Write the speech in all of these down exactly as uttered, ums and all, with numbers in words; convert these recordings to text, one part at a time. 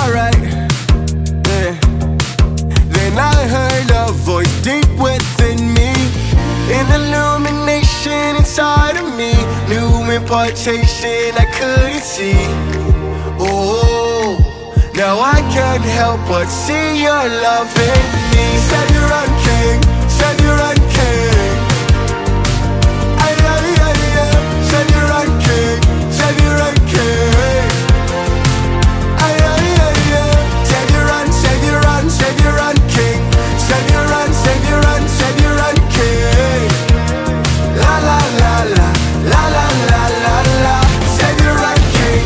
alright. Yeah. Then I heard a voice deep within me, an illumination inside of me, new impartation I couldn't see. Oh, now I can't help but see your love in me. Savior and King, Savior and King. Ay, ay, ay, ay. Savior and King, Savior and King. Ay, ay, ay, ay. Savior and, Savior and, Savior and King. Savior and, Savior and, Savior and King. La la la la, la la la la la. Savior and King.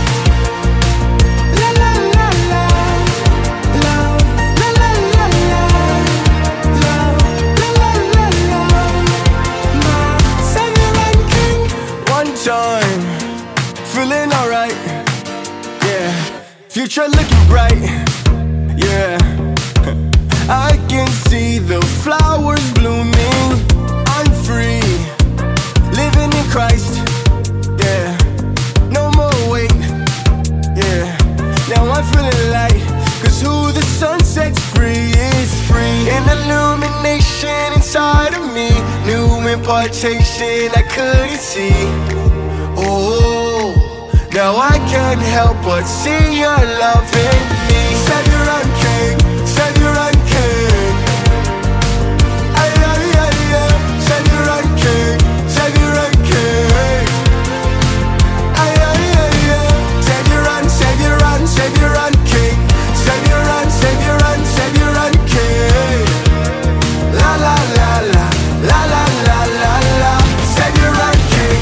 La la la la, love. La la la la, love. La la la la, my Savior and King. One time, feeling alright. Yeah, future looking bright. Yeah, I can see the flowers blooming. I'm free, living in Christ. Yeah, no more wait. Yeah, now I'm feeling light, cause who the sun sets free is free. An illumination inside of me, new impartation I couldn't see. Oh, now I can't help but see your love in me. Savior and King, Savior and King. Ay, ay, ay, ay. Savior and King, Savior and King. Ay, ay, ay, ay. Savior and, Savior and, Savior and King. Savior and, Savior and, Savior and King. La la la la, la la la la la. Savior and King.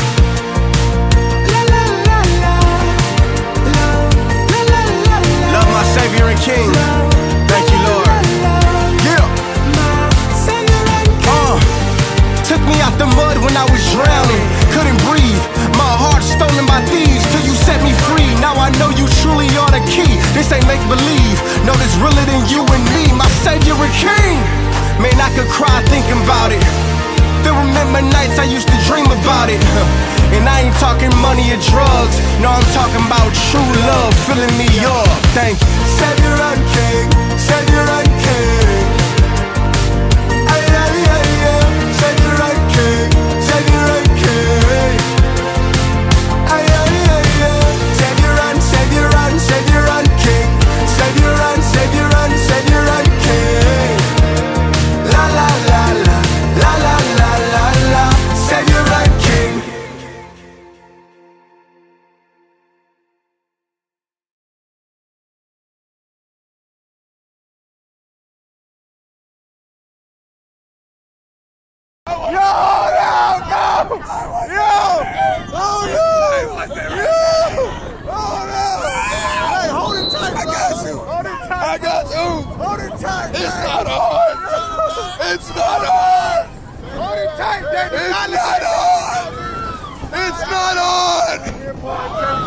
La la la la, love. La la la la. Love my Savior and King. Thank you, Lord. Yeah. Uh, took me out the mud when I was drowning, couldn't breathe. My heart stolen by thieves till you set me free. Now I know you truly are the key. This ain't make believe. No, this realer than you and me. My Savior and King. Man, I could cry thinking about it. Still remember nights I used to dream about it. And I ain't talking money or drugs. No, I'm talking about true love filling me up. Thank you. Savior and King, Savior and King. Ay, ay, ay, ay. Savior and King, Savior and King. Ay, ay, ay, ay. Savior and, Savior and, Savior and King. Savior and, Savior and, Savior and King. La la la la, la la la la la. Savior and King. Yo, no, no! Yo! Oh, no! Yo! Oh, no! Hey, hold it tight, I got you! Hold it tight! I got you! Hold it tight! It's man. Not hard! It's not hard! Hold it tight, David! It's not hard! It's not hard!